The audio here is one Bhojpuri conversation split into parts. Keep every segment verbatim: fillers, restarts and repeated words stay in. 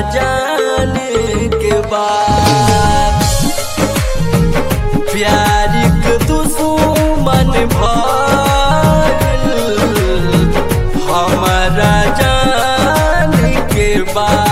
जाने के बाद प्यार के दुश्मन भइल हमारा जाने के बाद।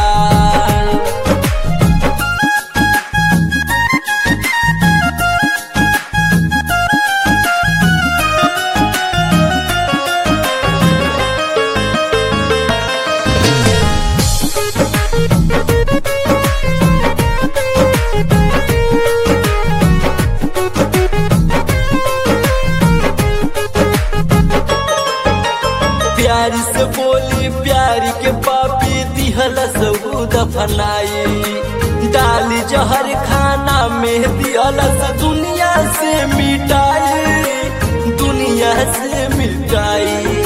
प्यार से बोली प्यार के पापी दिहल सब दफनाई, डाली जहर खाना में दिहल दुनिया से मिटाई, दुनिया से मिटाई।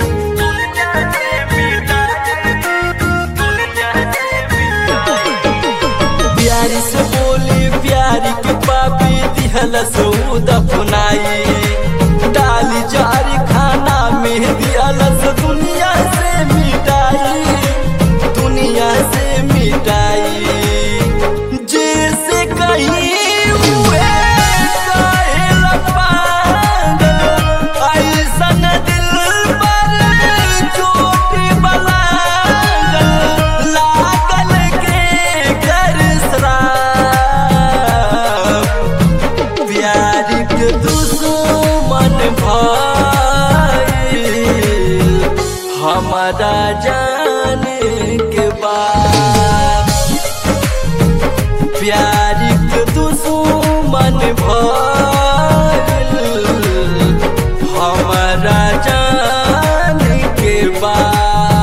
प्यार से बोली प्यार के पापी दिहल सब दफनाई, डाली जहर खाना में दिहल दुनिया से मिटाई, दुनिया से मिटाई। जैसे कहीं हुए कायल पागल, ऐसन दिल पर चोट बलागल, लागल के घर श्राप प्यार के दुश्मन हमारा जाने के बाद प्यार के दुश्मन भइल हमारा जाने के बाद।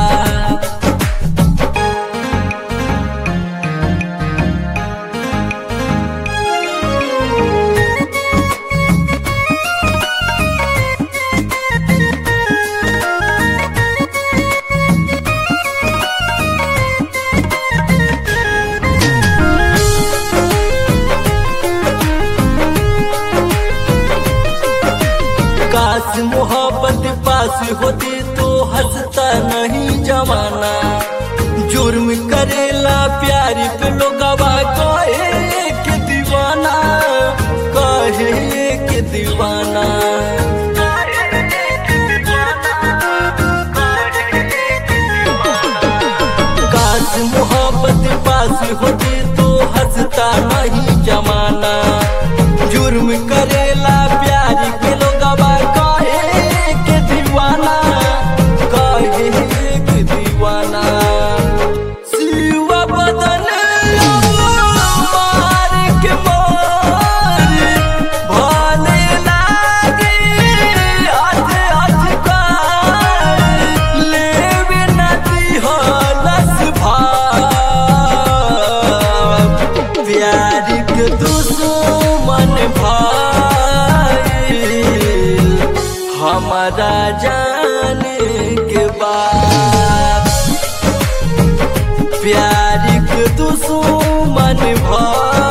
काश मोहब्बत पास होती तो हंसता नहीं जमाना, जुर्म करेला प्यार पे लोगवा कहे के दीवाना, कहे के दीवाना। काश मोहब्बत पास होती तो हंसता नहीं जमाना, जुर्म करेला प्यार के लोगवा कहे के दीवाना, कहे के दीवाना। सिवा बदन मार के मार भाले लागे हाथ हाथ का लेवे नदी हलस भाव प्यार के दुश्मन हमारा जाने के बाद प्यार के दुश्मन भइल